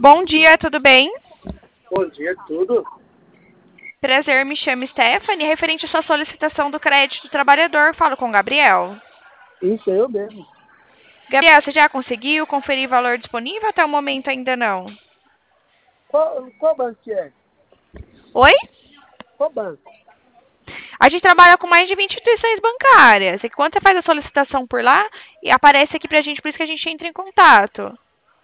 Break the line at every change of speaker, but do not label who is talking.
Bom dia, tudo bem?
Bom dia, tudo?
Prazer, me chamo Stephanie. Referente à sua solicitação do crédito do trabalhador, falo com o Gabriel.
Isso, é eu mesmo.
Gabriel, você já conseguiu conferir o valor disponível? Até o momento ainda não.
Qual banco que é?
Oi?
Qual banco?
A gente trabalha com mais de 20 instituições bancárias. E quando você faz a solicitação por lá, e aparece aqui pra gente, por isso que a gente entra em contato.